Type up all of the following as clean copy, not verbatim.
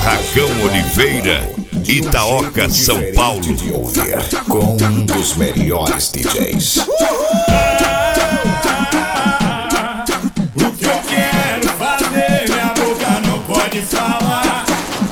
Barracão Oliveira, Itaoca, São Paulo. De ouvir com um dos melhores DJs. O que eu quero fazer, minha boca não pode falar.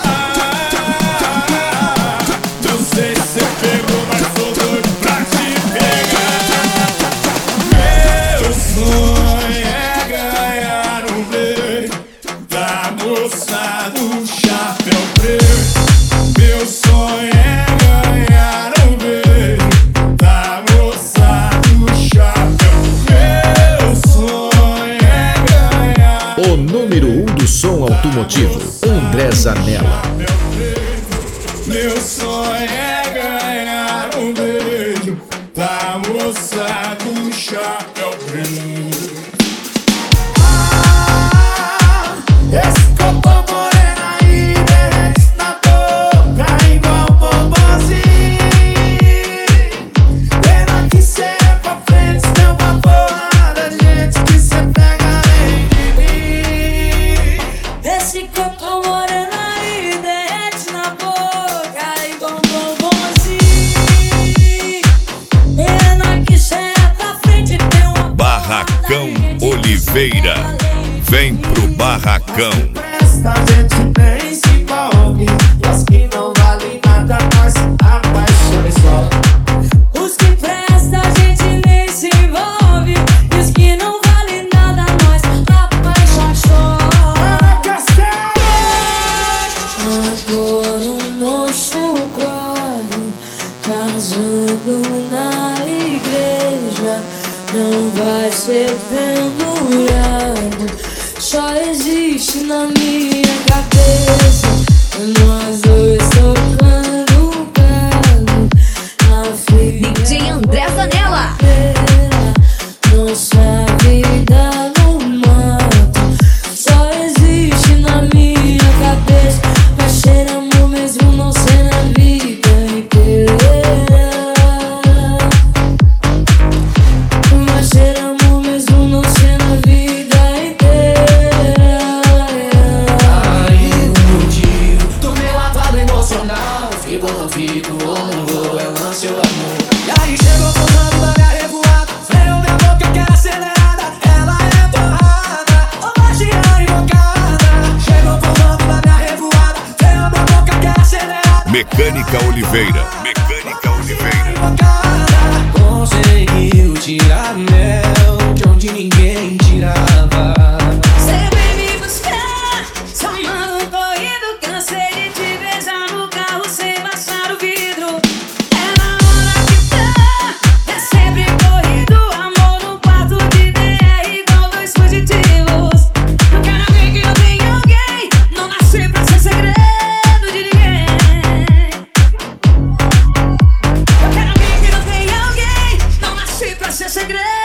Não sei se você pegou, mas sou doido pra te pegar. Meu sonho é ganhar um beijo da moça do chapéu preto. Meu sonho é ganhar um beijo da moça do chapéu. Meu sonho é ganhar. O número 1 do som automotivo, André Zanella. Meu sonho é ganhar um beijo da moça do chapéu preto. Esse copo morena aí derrete na boca igual bombonzinho. Pena que cê é pra frente, tem uma porrada de gente que cê pega em mim. Esse copo moreno aí derrete na boca igual bombonzinho. Pena que cê é pra frente, tem uma Barracão Oliveira, vem pro Barracão. Esta gente nem se envolve, e as que não valem nada nós apaixonamos só. Os que prestam a gente nem se envolve, e os que não valem nada nós apaixona só. Agora o nosso quadro, casando na igreja, não vai ser pendurado. Só existe na minha cabeça nós dois tocando galo na fila. DJ André Zanella. Nossa vida no mato só existe na minha cabeça. Vai ser amor mesmo não ser na vida inteira. Vai ser amor mesmo não ser na vida inteira. Aí contigo, do meu lado emocional, fico ou não vou, é lance o amor. E aí chegou falando da minha revoada, veio minha boca que é acelerada, ela é torrada, ô magia invocada. Chegou falando da minha revoada, veio minha boca que é acelerada, Mecânica Oliveira, Mecânica Oliveira. invocada. Conseguiu tirar mel de onde ninguém tirava. Você vem me buscar, somando corrido. Cansei de te beijar no carro sem baixar o vidro. É na hora que tá, é sempre corrido. Amor no quarto de DR igual dois fugitivos. Não quero ver que eu tenho alguém, não nasci pra ser segredo de ninguém. Eu quero ver que eu tenho alguém, não nasci pra ser segredo.